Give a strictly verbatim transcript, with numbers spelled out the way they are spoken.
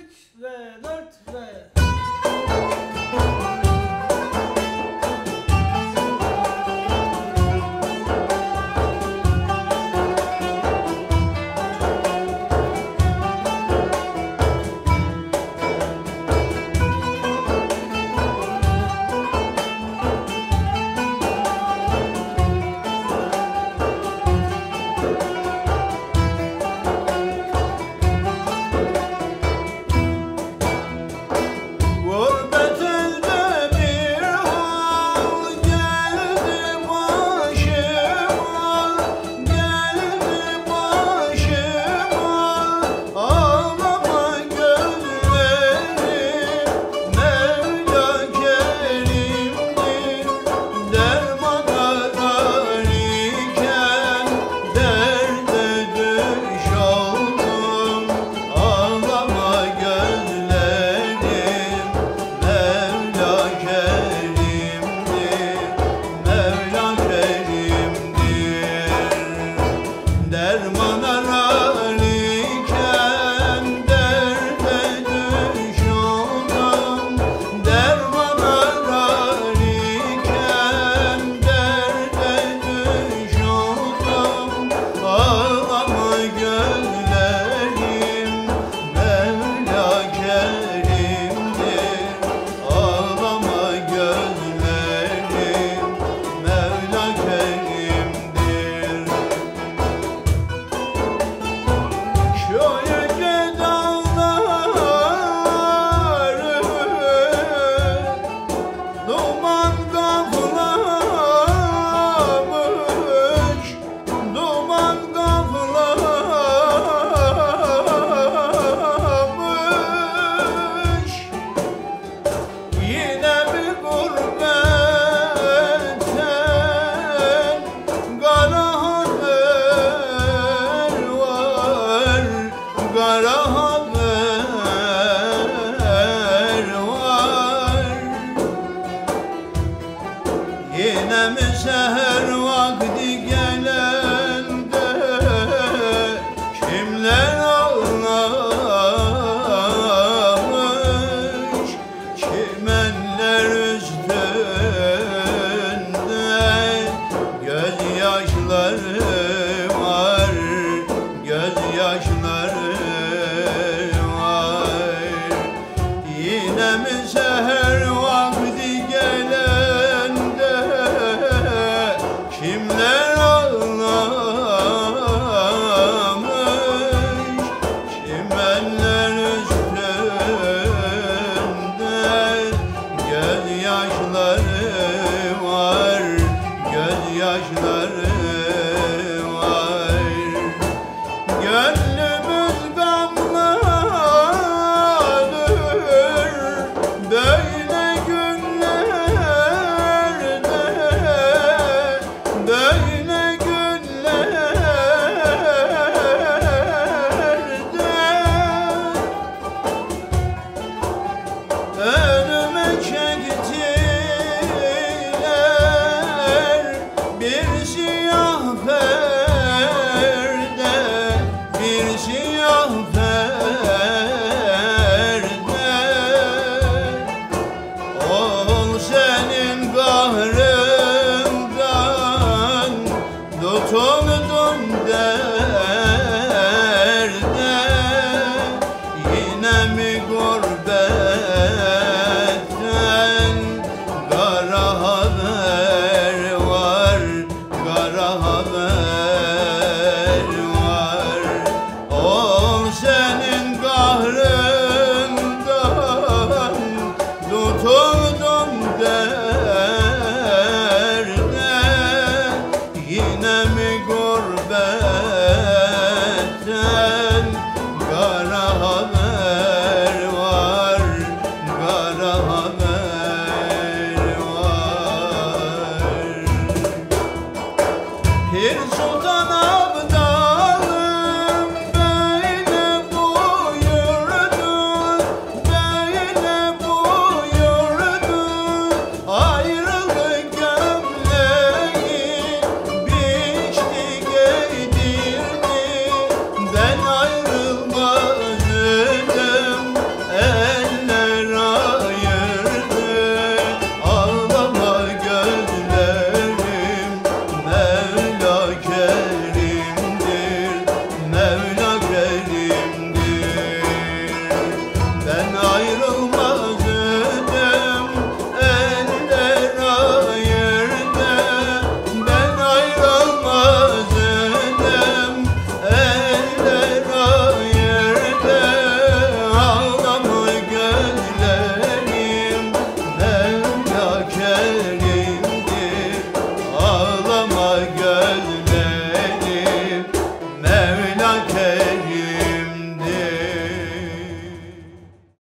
üç ve dört ve... Yine mi seher vakti gelende kimler ağlamış, çimenler üstünde gözyaşları var, gözyaşları var. Yine mi seher vakti gelende kimler ağlamış, çimenler üstünde gözyaşları var, gözyaşları var. Gönlümüz gamlıdır böyle günlerde, böyle günlerde. Önüme çektiler bir siyah perde, bir siyah perde. Ol senin kahrından tutuldum derde. Yine mi gurbetten kara haber var, kara haber var. Ol senin kahrından tutuldum derde. Yine mi gurbetten kara haber var. kerim